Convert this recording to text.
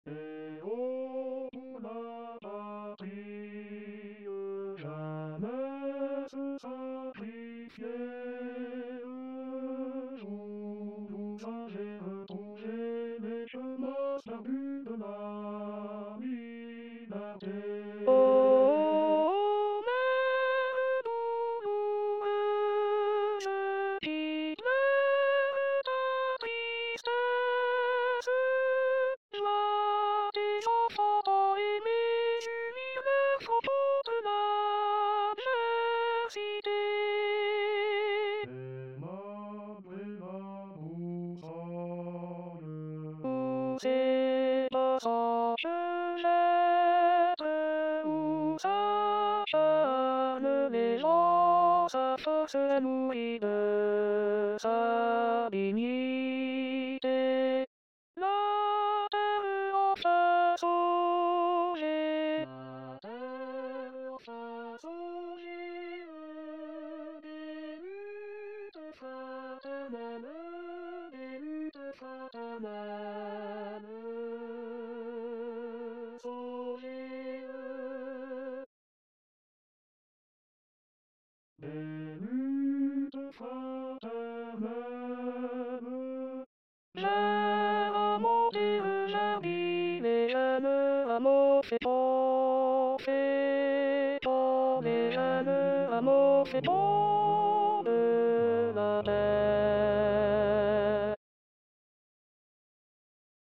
Et oh, pour la patrie, jamais se sacrifier. Jour où j'ai retrouvé mes chemins perdus de la liberté. Oh, mère douloureuse, dites-leur ta tristesse. Joie des enfants aimés, unir leur chanson de l'adversité. Et malgré la broussaille, Tous ces passages lèvres où s'acharnent les gens, sa force est nourrie de sa dignité. La terre enfin songée, la terre enfin songée, des luttes fraternelles, des luttes fraternelles, songées, des luttes fraternelles. Cher amour des jardins, les jeunes amours fait ton, les jeunes amours fait ton.